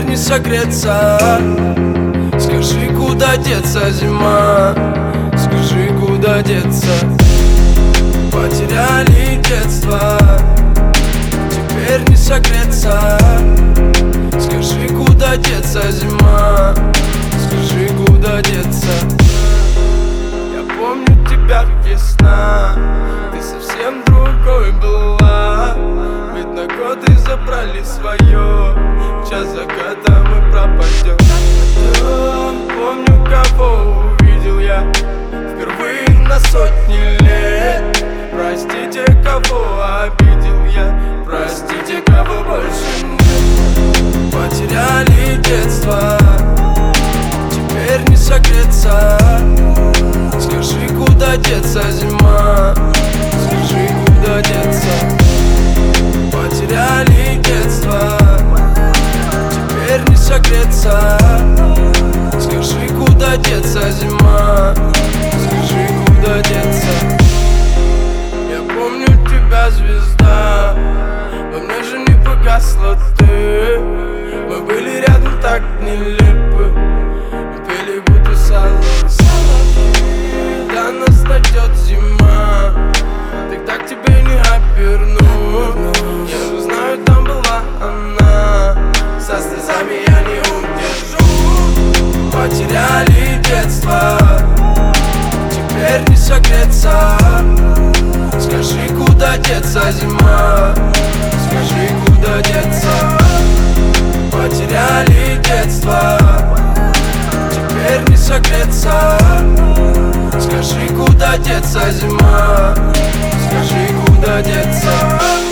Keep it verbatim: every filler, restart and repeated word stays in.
не согреться. Скажи, куда деться, зима? Скажи, куда деться? Потеряли детство, теперь не согреться. Скажи, куда деться, зима? Скажи, куда деться? Я помню тебя, весна, ты совсем другой была. Ведь на годы забрали свое, в час заката мы пропадем. Помню, кого увидел я впервые на сотни лет. Простите, кого обидел я, простите, кого больше нет. Потеряли детство, теперь не согреться. Скажи, куда деться, зима? Скажи, куда деться? Потеряли детство, теперь не согреться. Скажи, куда деться, зима? Скажи, куда деться? Я помню тебя, звезда, во мне же не погасла ты. Мы были рядом так нелепы, мы пели будто соловьи. Когда нас найдет зима, тогда к тебе не оберну. Я же знаю, там была она, со слезами я не удержу. Потеряли детство, теперь не согреться. Скажи, куда деться, зима? Скажи, куда деться? Потеряли детство, теперь не согреться. Скажи, куда деться, зима? Скажи, куда деться?